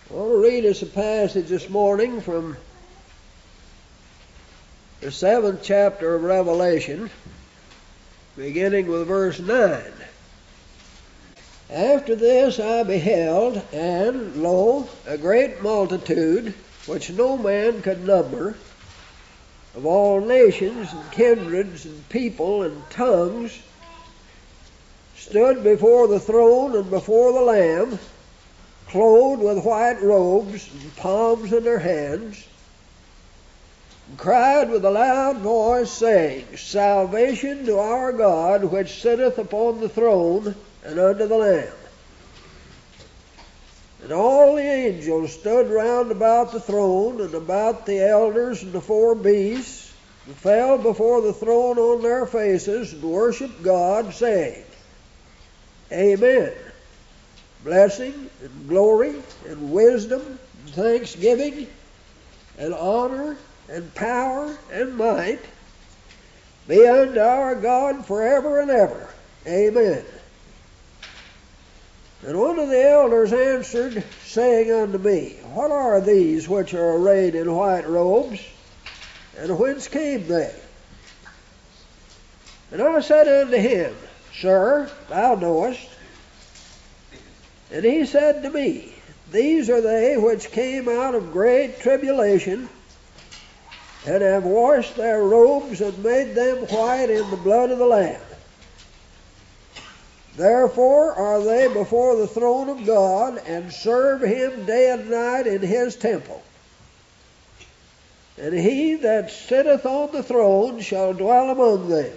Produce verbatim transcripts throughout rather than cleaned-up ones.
I want to read us a passage this morning from the seventh chapter of Revelation, beginning with verse nine. After this I beheld, and lo, a great multitude, which no man could number, of all nations and kindreds and people and tongues, stood before the throne and before the Lamb, clothed with white robes and palms in their hands, and cried with a loud voice, saying, Salvation to our God, which sitteth upon the throne, and unto the Lamb. And all the angels stood round about the throne, and about the elders and the four beasts, and fell before the throne on their faces, and worshipped God, saying, Amen. Blessing and glory and wisdom and thanksgiving and honor and power and might be unto our God forever and ever. Amen. And one of the elders answered, saying unto me, What are these which are arrayed in white robes, and whence came they? And I said unto him, Sir, thou knowest. And he said to me, These are they which came out of great tribulation, and have washed their robes and made them white in the blood of the Lamb. Therefore are they before the throne of God, and serve him day and night in his temple. And he that sitteth on the throne shall dwell among them.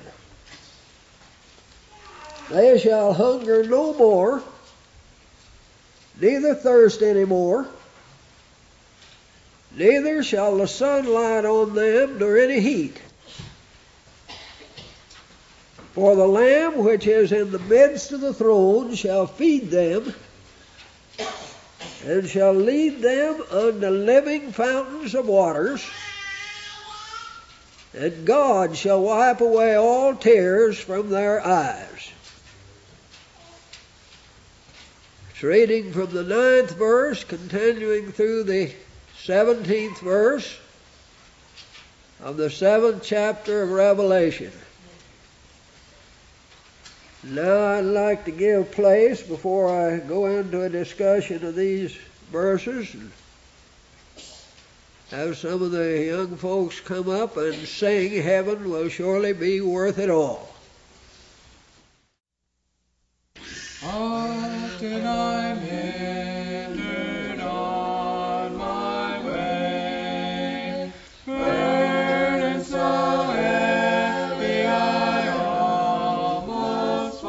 They shall hunger no more, neither thirst any more, neither shall the sun light on them, nor any heat. For the Lamb which is in the midst of the throne shall feed them, and shall lead them unto living fountains of waters, and God shall wipe away all tears from their eyes. It's reading from the ninth verse, continuing through the seventeenth verse of the seventh chapter of Revelation. Now I'd like to give place, before I go into a discussion of these verses, and have some of the young folks come up and sing Heaven Will Surely Be Worth It All. Often I'm hindered on my way, burden so heavy I almost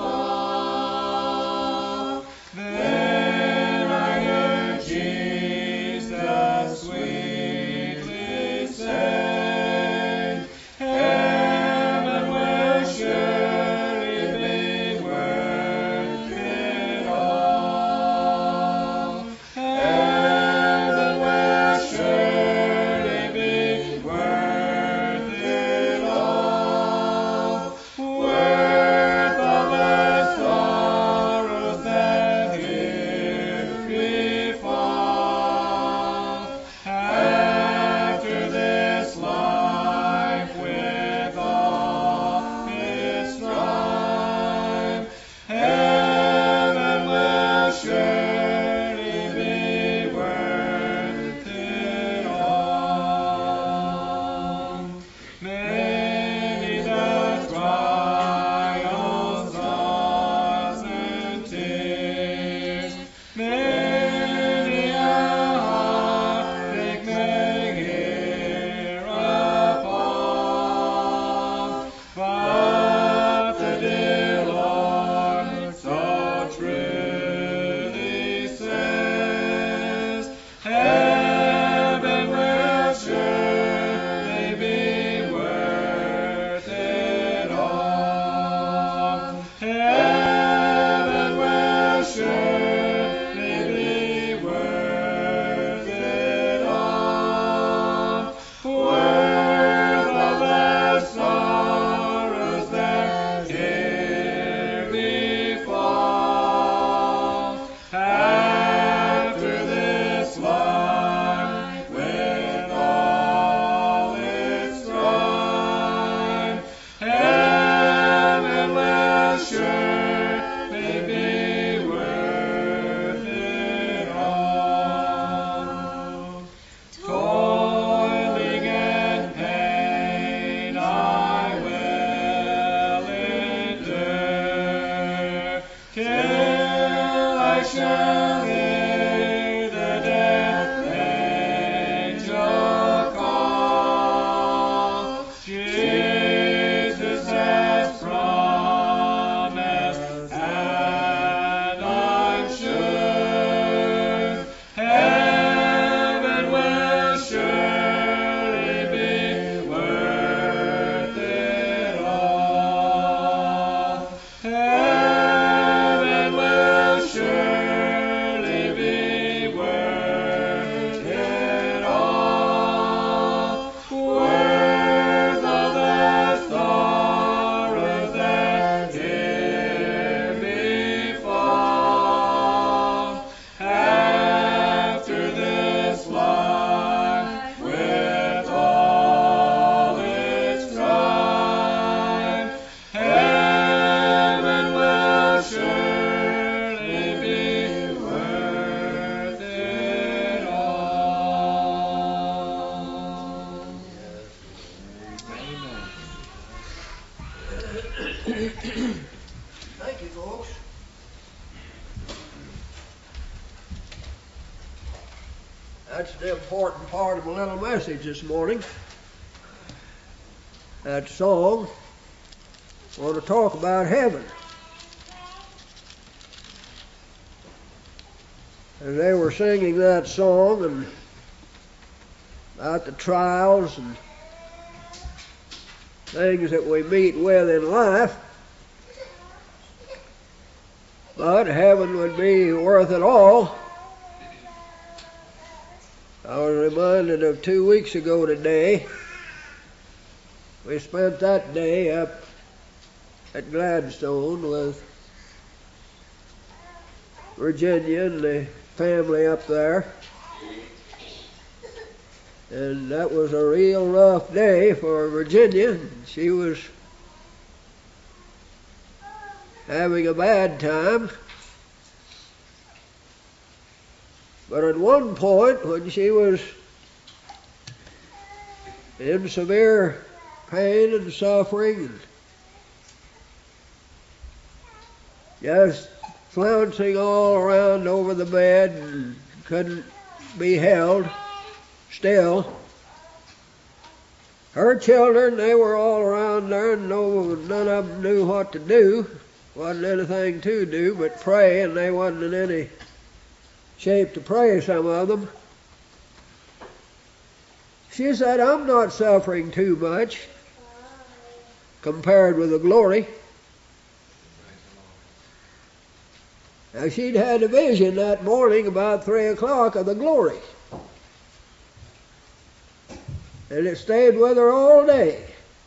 fall. Then I hear Jesus sweetly say, Heaven will surely be worth it. That's the important part of my little message this morning. That song. I want to talk about heaven. As they were singing that song and about the trials and things that we meet with in life, but heaven would be worth it all. I was reminded of two weeks ago today. We spent that day up at Gladstone with Virginia and the family up there. And that was a real rough day for Virginia. She was having a bad time. But at one point, when she was in severe pain and suffering, and just flouncing all around over the bed and couldn't be held still, her children, they were all around there, and no, none of them knew what to do. Wasn't anything to do but pray, and they wasn't in any shape to pray, some of them. She said, I'm not suffering too much compared with the glory. Now, she'd had a vision that morning about three o'clock of the glory. And it stayed with her all day.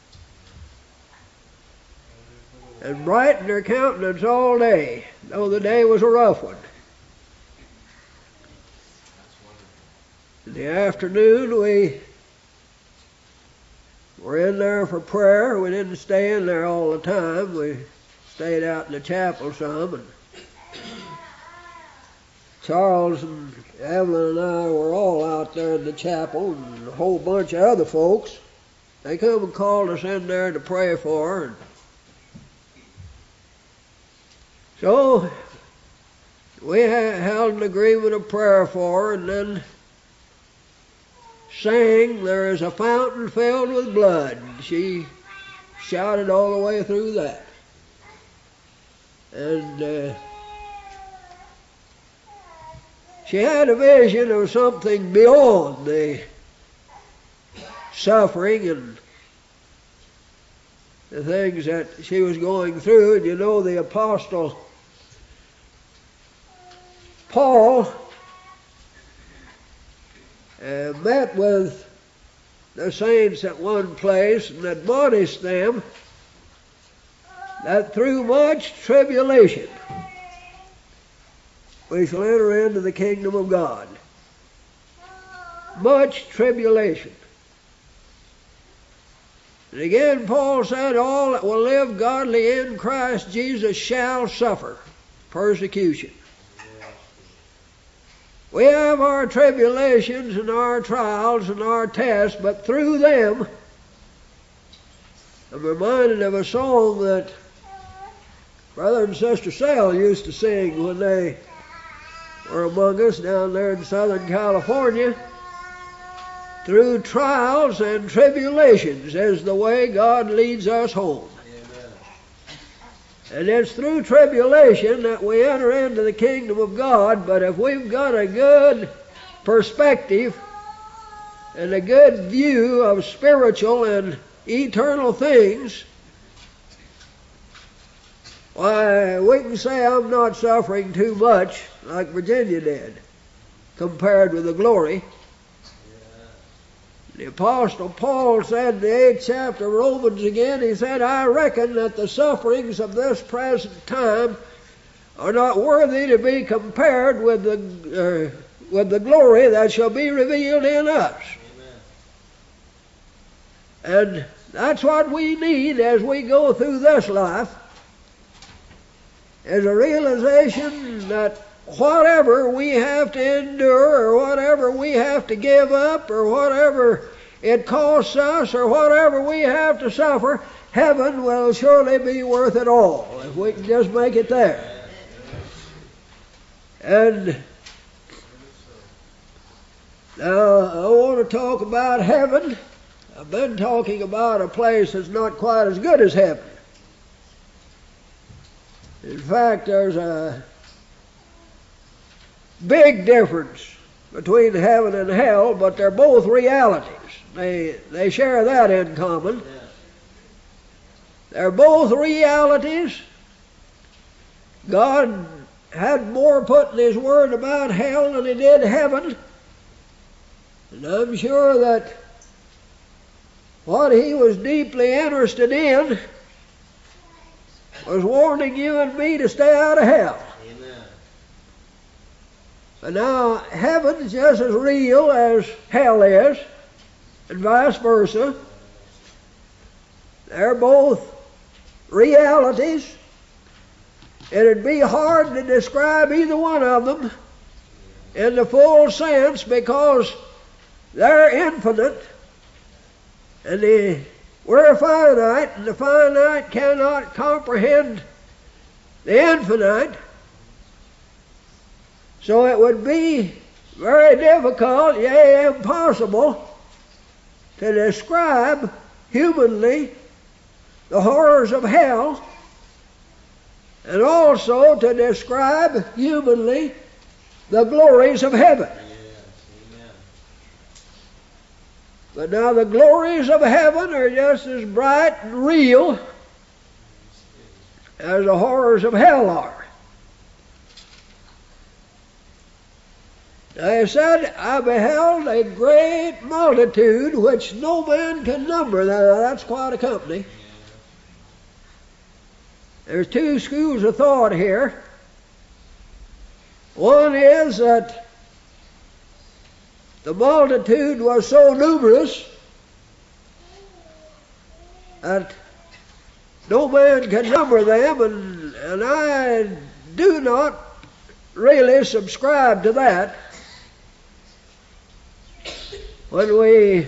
And brightened her countenance all day, though the day was a rough one. In the afternoon, we were in there for prayer. We didn't stay in there all the time. We stayed out in the chapel some. And Charles and Evelyn and I were all out there in the chapel, and a whole bunch of other folks. They come and called us in there to pray for her. And so we held an agreement of prayer for her, and then sang, "There is a fountain filled with blood." She shouted all the way through that. And uh, she had a vision of something beyond the suffering and the things that she was going through. And you know, the Apostle Paul Uh, met with the saints at one place and admonished them that through much tribulation we shall enter into the kingdom of God. Much tribulation. And again Paul said, all that will live godly in Christ Jesus shall suffer persecution. We have our tribulations and our trials and our tests, but through them, I'm reminded of a song that Brother and Sister Sale used to sing when they were among us down there in Southern California. Through trials and tribulations is the way God leads us home. And it's through tribulation that we enter into the kingdom of God. But if we've got a good perspective and a good view of spiritual and eternal things, why, we can say I'm not suffering too much like Virginia did compared with the glory. The Apostle Paul said in the eighth chapter of Romans again, he said, I reckon that the sufferings of this present time are not worthy to be compared with the uh, with the glory that shall be revealed in us. Amen. And that's what we need as we go through this life, is a realization that whatever we have to endure, or whatever we have to give up, or whatever it costs us, or whatever we have to suffer, heaven will surely be worth it all if we can just make it there. And Now, I want to talk about heaven. I've been talking about a place that's not quite as good as heaven. In fact, there's a big difference between heaven and hell, but they're both realities. They, they share that in common. They're both realities. God had more put in His Word about hell than He did heaven. And I'm sure that what He was deeply interested in was warning you and me to stay out of hell. Amen. But now, heaven's just as real as hell is, and vice versa. They're both realities. It'd be hard to describe either one of them in the full sense because they're infinite, and the, we're finite, and the finite cannot comprehend the infinite. So it would be very difficult, yea, impossible, to describe humanly the horrors of hell, and also to describe humanly the glories of heaven. But now the glories of heaven are just as bright and real as the horrors of hell are. Now he said, I beheld a great multitude which no man can number. Now that's quite a company. There's two schools of thought here. One is that the multitude was so numerous that no man can number them, and, and I do not really subscribe to that. When we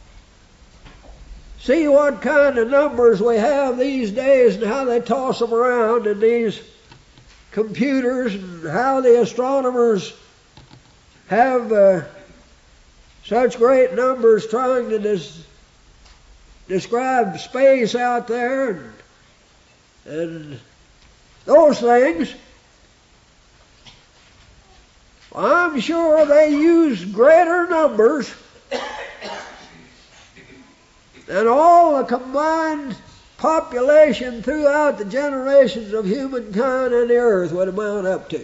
see what kind of numbers we have these days and how they toss them around in these computers, and how the astronomers have uh, such great numbers trying to des- describe space out there and, and those things, well, I'm sure they use greater numbers than all the combined population throughout the generations of humankind and the earth would amount up to.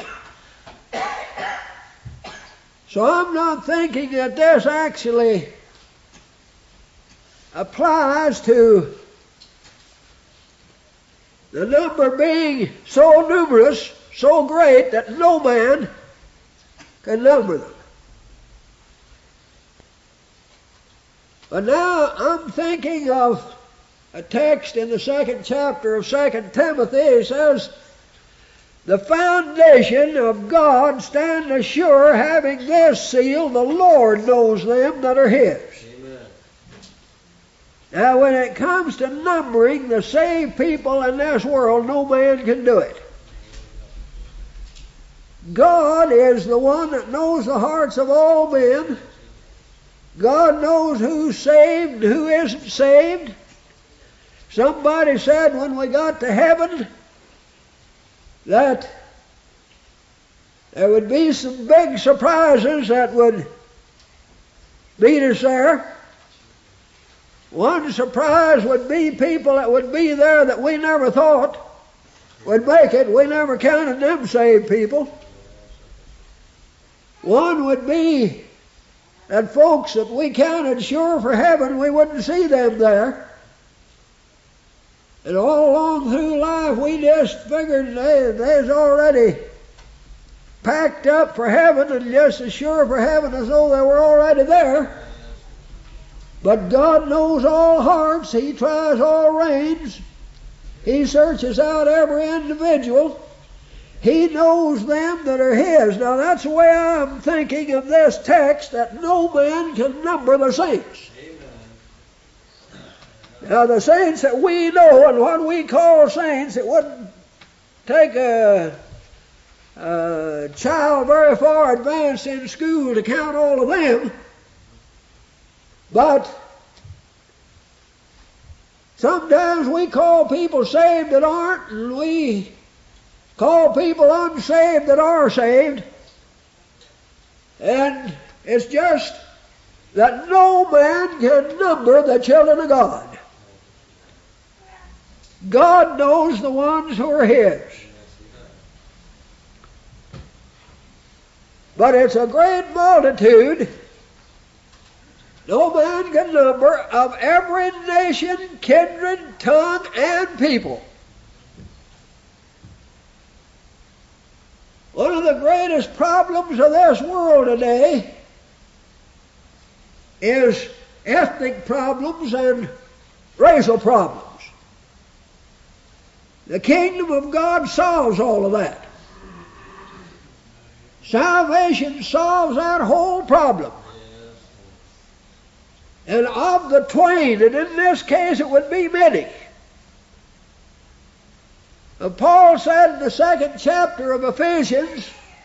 So I'm not thinking that this actually applies to the number being so numerous, so great, that no man can number them. But now I'm thinking of a text in the second chapter of Second Timothy. It says, the foundation of God stand assured, having this seal, the Lord knows them that are His. Amen. Now when it comes to numbering the saved people in this world, no man can do it. God is the one that knows the hearts of all men. God knows who's saved and who isn't saved. Somebody said when we got to heaven that there would be some big surprises that would meet us there. One surprise would be people that would be there that we never thought would make it. We never counted them saved people. One would be that folks that we counted sure for heaven, we wouldn't see them there. And all along through life, we just figured they, they's already packed up for heaven and just as sure for heaven as though they were already there. But God knows all hearts. He tries all reins. He searches out every individual. He knows them that are His. Now that's the way I'm thinking of this text, that no man can number the saints. Amen. Now the saints that we know and what we call saints, it wouldn't take a, a a child very far advanced in school to count all of them, but sometimes we call people saved that aren't, and we call people unsaved that are saved. And it's just that no man can number the children of God. God knows the ones who are His. But it's a great multitude, no man can number, of every nation, kindred, tongue, and people. One of the greatest problems of this world today is ethnic problems and racial problems. The kingdom of God solves all of that. Salvation solves that whole problem. And of the twain, and in this case it would be many. And Paul said in the second chapter of Ephesians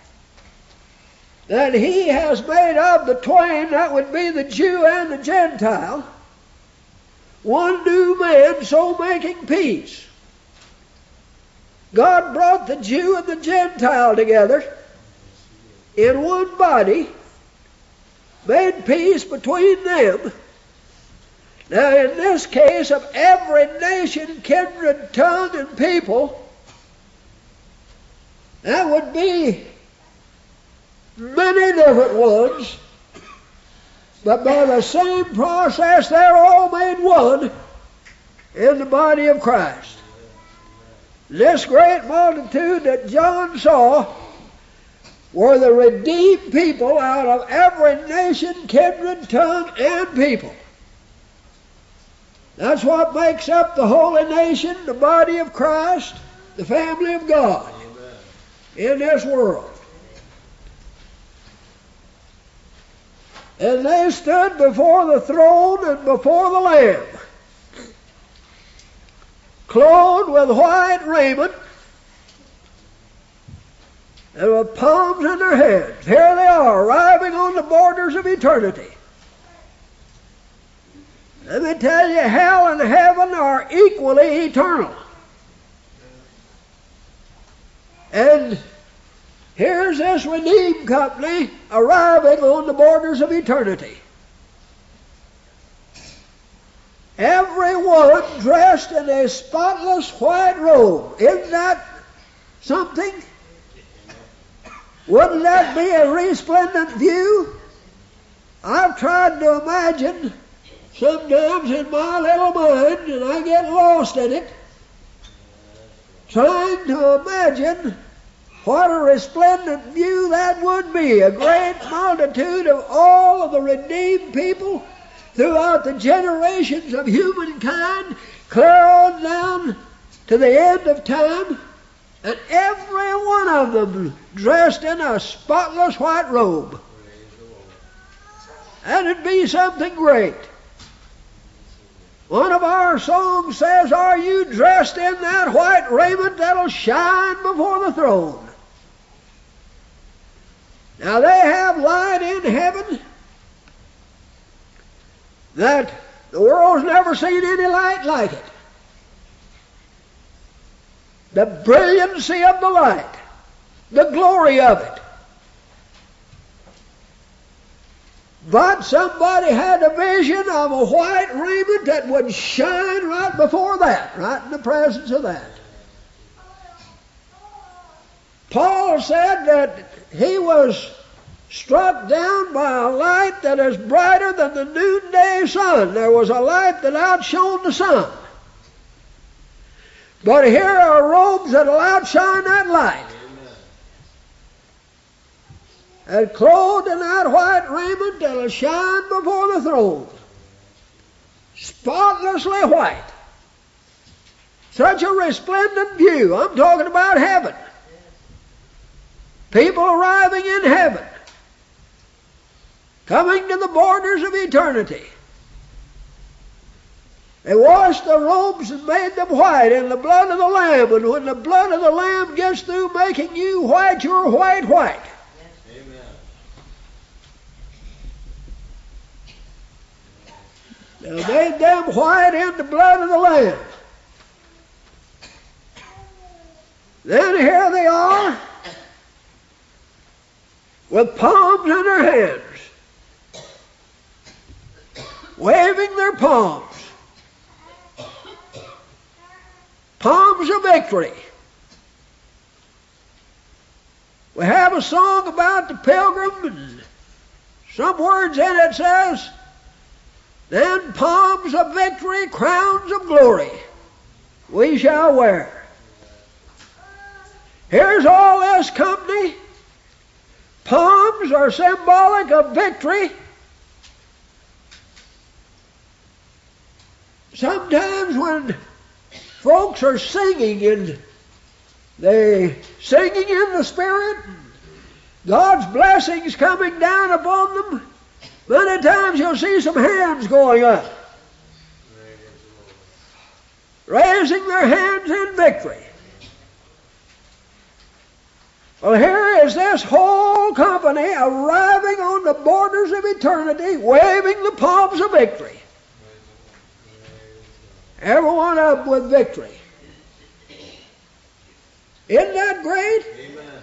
that he has made of the twain, that would be the Jew and the Gentile, one new man, so making peace. God brought the Jew and the Gentile together in one body, made peace between them. Now in this case, of every nation, kindred, tongue, and people, that would be many different ones, but by the same process they're all made one in the body of Christ. This great multitude that John saw were the redeemed people out of every nation, kindred, tongue, and people. That's what makes up the holy nation, the body of Christ, the family of God in this world. And they stood before the throne and before the Lamb, clothed with white raiment, and with palms in their hands. Here they are, arriving on the borders of eternity. Let me tell you, hell and heaven are equally eternal. And here's this redeemed company arriving on the borders of eternity. Everyone dressed in a spotless white robe. Isn't that something? Wouldn't that be a resplendent view? I've tried to imagine sometimes in my little mind, and I get lost in it, trying to imagine what a resplendent view that would be. A great multitude of all of the redeemed people throughout the generations of humankind, clear on down to the end of time, and every one of them dressed in a spotless white robe. And it'd be something great. One of our songs says, "Are you dressed in that white raiment that'll shine before the throne?" Now they have light in heaven that the world's never seen any light like it. The brilliancy of the light, the glory of it. But somebody had a vision of a white raiment that would shine right before that, right in the presence of that. Paul said that he was struck down by a light that is brighter than the noonday sun. There was a light that outshone the sun. But here are robes that will outshine that light. And clothed in that white raiment that will shine before the throne. Spotlessly white. Such a resplendent view. I'm talking about heaven. People arriving in heaven. Coming to the borders of eternity. They washed their robes and made them white in the blood of the Lamb. And when the blood of the Lamb gets through making you white, you're white, white. They made them white in the blood of the Lamb. Then here they are with palms in their hands, waving their palms. Palms of victory. We have a song about the pilgrim, and some words in it says, then palms of victory, crowns of glory, we shall wear. Here's all this company. Palms are symbolic of victory. Sometimes when folks are singing and they singing in the Spirit, God's blessings coming down upon them, many times you'll see some hands going up, raising their hands in victory. Well, here is this whole company arriving on the borders of eternity, waving the palms of victory. Everyone up with victory. Isn't that great? Amen.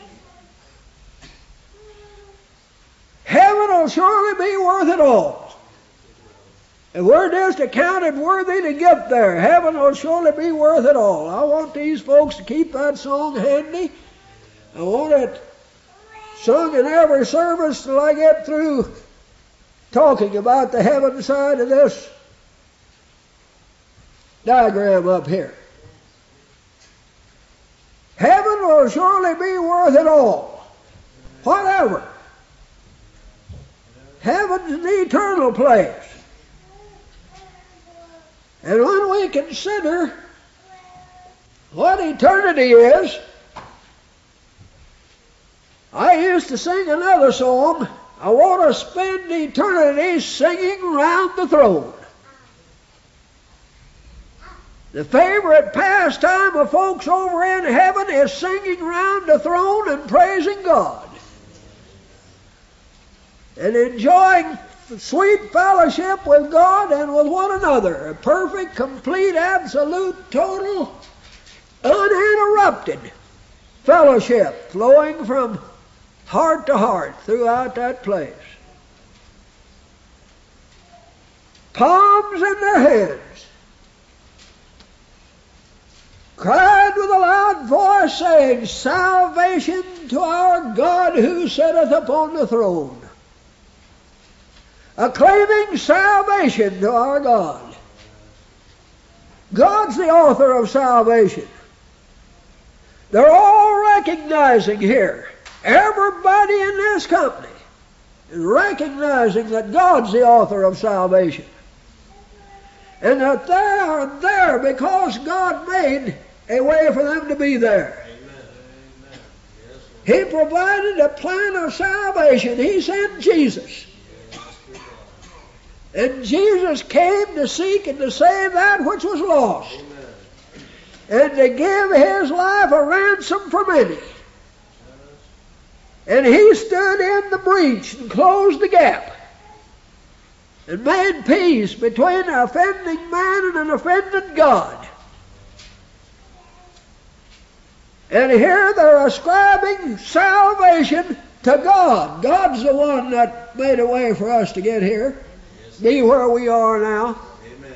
Heaven will surely be worth it all. If we're just accounted worthy to get there, heaven will surely be worth it all. I want these folks to keep that song handy. I want it sung in every service till I get through talking about the heaven side of this diagram up here. Heaven will surely be worth it all. Whatever. Heaven's an eternal place. And when we consider what eternity is, I used to sing another song, I want to spend eternity singing round the throne. The favorite pastime of folks over in heaven is singing round the throne and praising God. And enjoying sweet fellowship with God and with one another. A perfect, complete, absolute, total, uninterrupted fellowship flowing from heart to heart throughout that place. Palms in their hands, cried with a loud voice, saying, salvation to our God who sitteth upon the throne. Acclaiming salvation to our God. God's the author of salvation. They're all recognizing here, everybody in this company is recognizing that God's the author of salvation. And that they are there because God made a way for them to be there. Amen. Yes, He provided a plan of salvation. He sent Jesus. And Jesus came to seek and to save that which was lost. Amen. And to give His life a ransom for many. And He stood in the breach and closed the gap and made peace between an offending man and an offended God. And here they're ascribing salvation to God. God's the one that made a way for us to get here, be where we are now. Amen.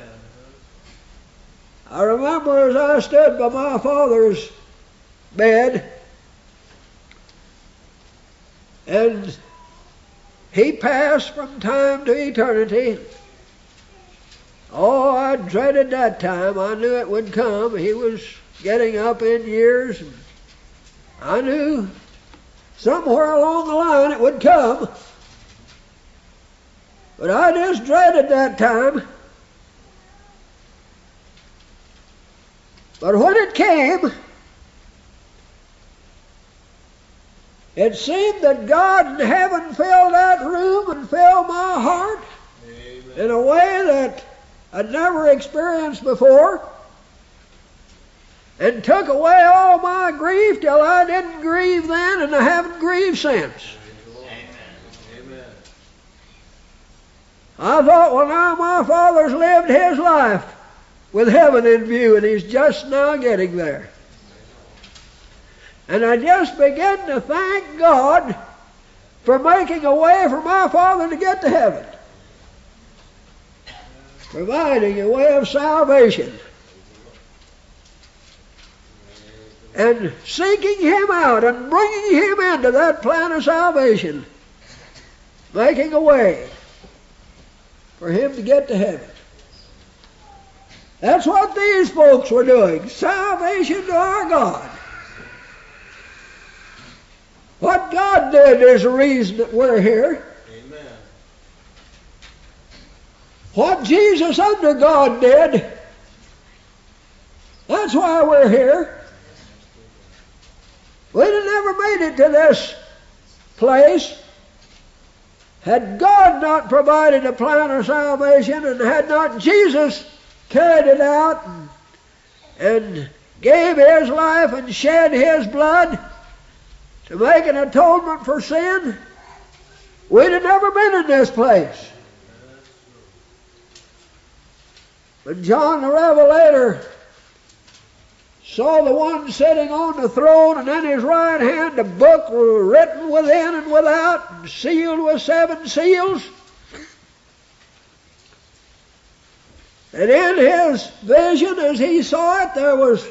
I remember as I stood by my father's bed, and he passed from time to eternity. Oh, I dreaded that time. I knew it would come. He was getting up in years, and I knew somewhere along the line it would come. But I just dreaded that time. But when it came, it seemed that God in heaven filled that room and filled my heart Amen. in a way that I'd never experienced before, and took away all my grief till I didn't grieve then, and I haven't grieved since. Amen. I thought, well, now my Father's lived his life with heaven in view, and he's just now getting there. And I just began to thank God for making a way for my Father to get to heaven, providing a way of salvation, and seeking him out and bringing him into that plan of salvation, making a way for him to get to heaven. That's what these folks were doing. Salvation to our God. What God did is the reason that we're here. Amen. What Jesus under God did, that's why we're here. We'd have never made it to this place had God not provided a plan of salvation, and had not Jesus carried it out and, and gave his life and shed his blood to make an atonement for sin. We'd have never been in this place. When John the Revelator saw the one sitting on the throne, and in his right hand a book written within and without, and sealed with seven seals, and in his vision as he saw it, there was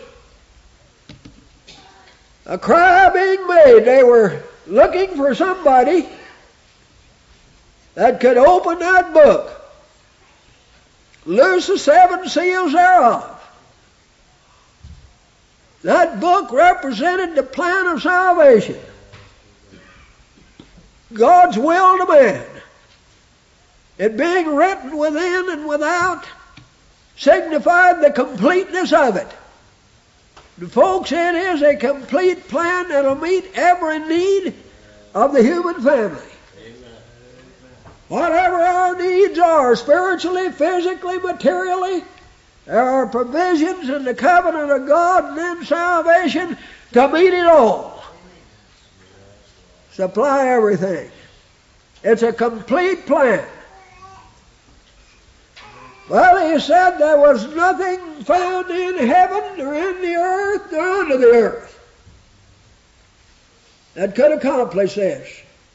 a cry being made. They were looking for somebody that could open that book, loose the seven seals thereof. That book represented the plan of salvation, God's will to man. It being written within and without signified the completeness of it. And folks, it is a complete plan that'll meet every need of the human family. Amen. Whatever our needs are, spiritually, physically, materially, there are provisions in the covenant of God and in salvation to meet it all. Supply everything. It's a complete plan. Well, he said there was nothing found in heaven or in the earth or under the earth that could accomplish this.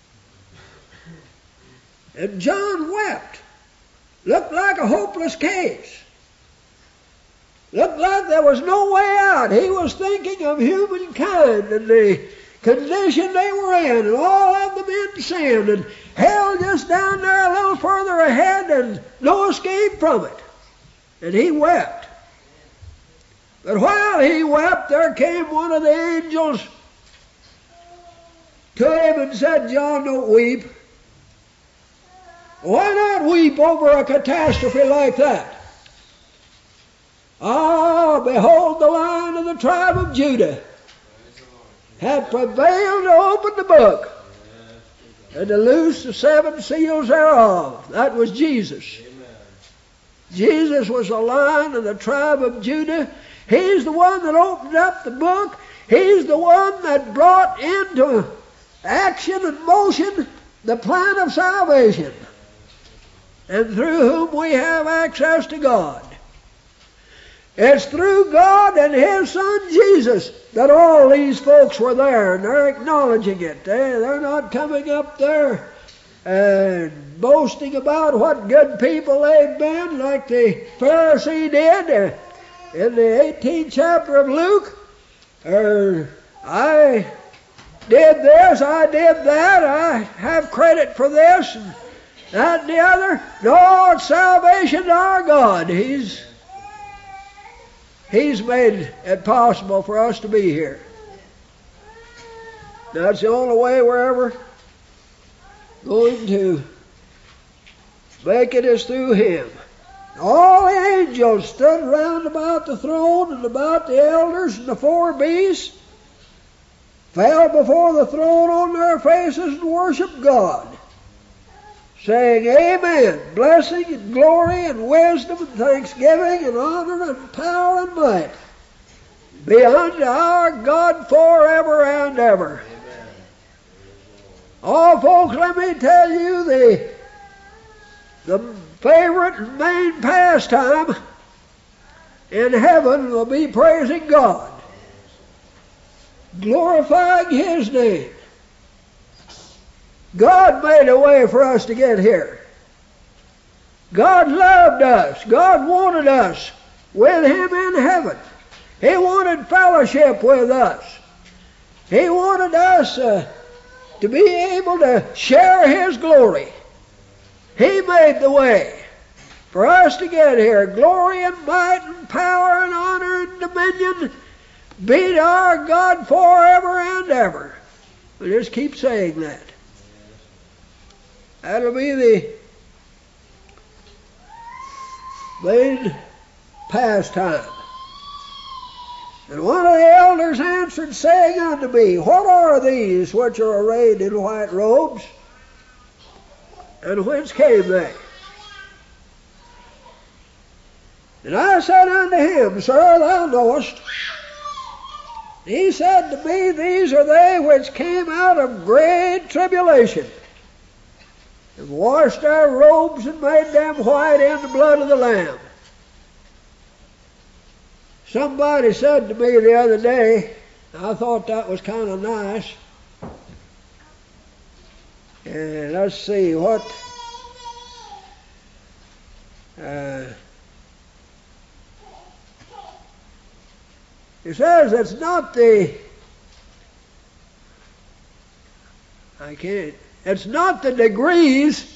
And John wept. Looked like a hopeless case. Looked like there was no way out. He was thinking of humankind and the condition they were in, and all of them in sin, and hell just down there a little further ahead, and no escape from it. And he wept. But while he wept, there came one of the angels to him and said, "John, don't weep. Why not weep over a catastrophe like that? Ah, behold, the Lion of the tribe of Judah had prevailed to open the book and to loose the seven seals thereof." That was Jesus. Amen. Jesus was the Lion of the tribe of Judah. He's the one that opened up the book. He's the one that brought into action and motion the plan of salvation, and through whom we have access to God. It's through God and His Son Jesus that all these folks were there, and they're acknowledging it. They, they're not coming up there and boasting about what good people they've been like the Pharisee did in the eighteenth chapter of Luke. Or, I did this, I did that, I have credit for this and that and the other. No, it's salvation to our God. He's He's made it possible for us to be here. That's the only way we're ever going to make it is through Him. All the angels stood round about the throne and about the elders and the four beasts, fell before the throne on their faces and worshiped God, saying, Amen, blessing and glory and wisdom and thanksgiving and honor and power and might be unto our God forever and ever. Amen. Oh, folks, let me tell you, the, the favorite and main pastime in heaven will be praising God, glorifying His name. God made a way for us to get here. God loved us. God wanted us with Him in heaven. He wanted fellowship with us. He wanted us uh, to be able to share His glory. He made the way for us to get here. Glory and might and power and honor and dominion be to our God forever and ever. We just keep saying that. That'll be the main pastime. And one of the elders answered, saying unto me, What are these which are arrayed in white robes? And whence came they? And I said unto him, Sir, thou knowest. He said to me, These are they which came out of great tribulation, and washed our robes and made them white in the blood of the Lamb. Somebody said to me the other day, I thought that was kind of nice. And let's see what. Uh, he says it's not the. I can't. It's not the degrees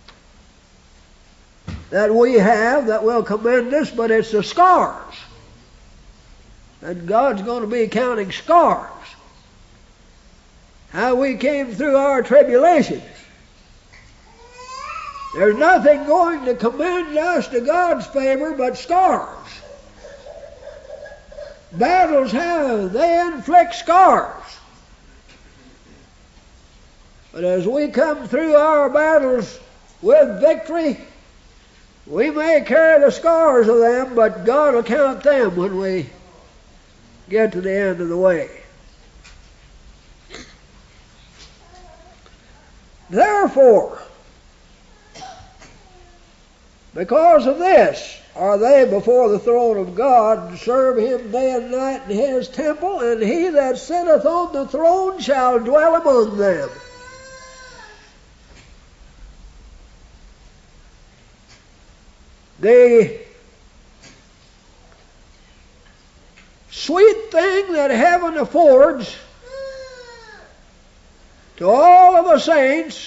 that we have that will commend us, but it's the scars. And God's going to be counting scars. How we came through our tribulations. There's nothing going to commend us to God's favor but scars. Battles have, they inflict scars. But as we come through our battles with victory, we may carry the scars of them, but God will count them when we get to the end of the way. Therefore, because of this, are they before the throne of God, and serve Him day and night in His temple, and He that sitteth on the throne shall dwell among them. The sweet thing that heaven affords to all of the saints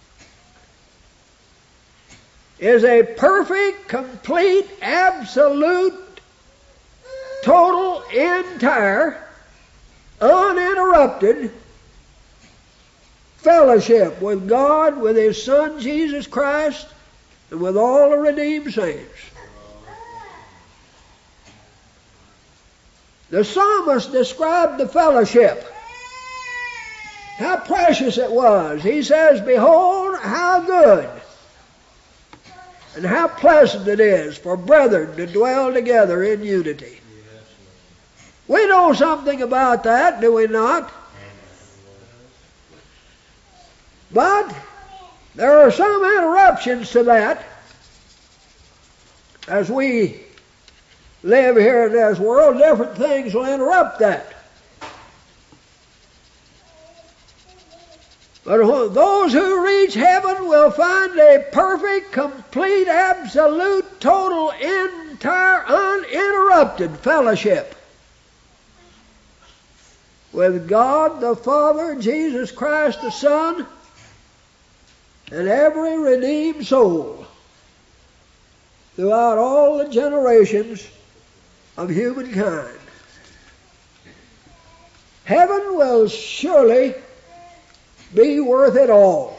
is a perfect, complete, absolute, total, entire, uninterrupted fellowship with God, with His Son Jesus Christ, and with all the redeemed saints. The psalmist described the fellowship. How precious it was. He says, Behold, how good and how pleasant it is for brethren to dwell together in unity. We know something about that, do we not? But there are some interruptions to that as we live here in this world. Different things will interrupt that. But those who reach heaven will find a perfect, complete, absolute, total, entire, uninterrupted fellowship with God the Father, Jesus Christ the Son, and every redeemed soul throughout all the generations of humankind. Heaven will surely be worth it all.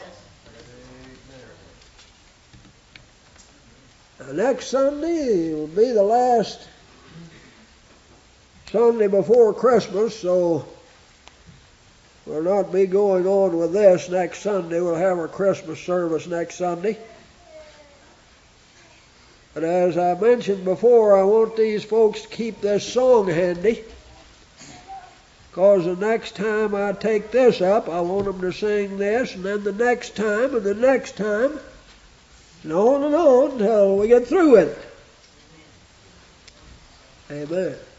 Now, next Sunday will be the last Sunday before Christmas, so We'll not be going on with this next Sunday. We'll have our Christmas service next Sunday. But as I mentioned before, I want these folks to keep this song handy, because the next time I take this up, I want them to sing this, and then the next time, and the next time, and on and on until we get through with it. Amen.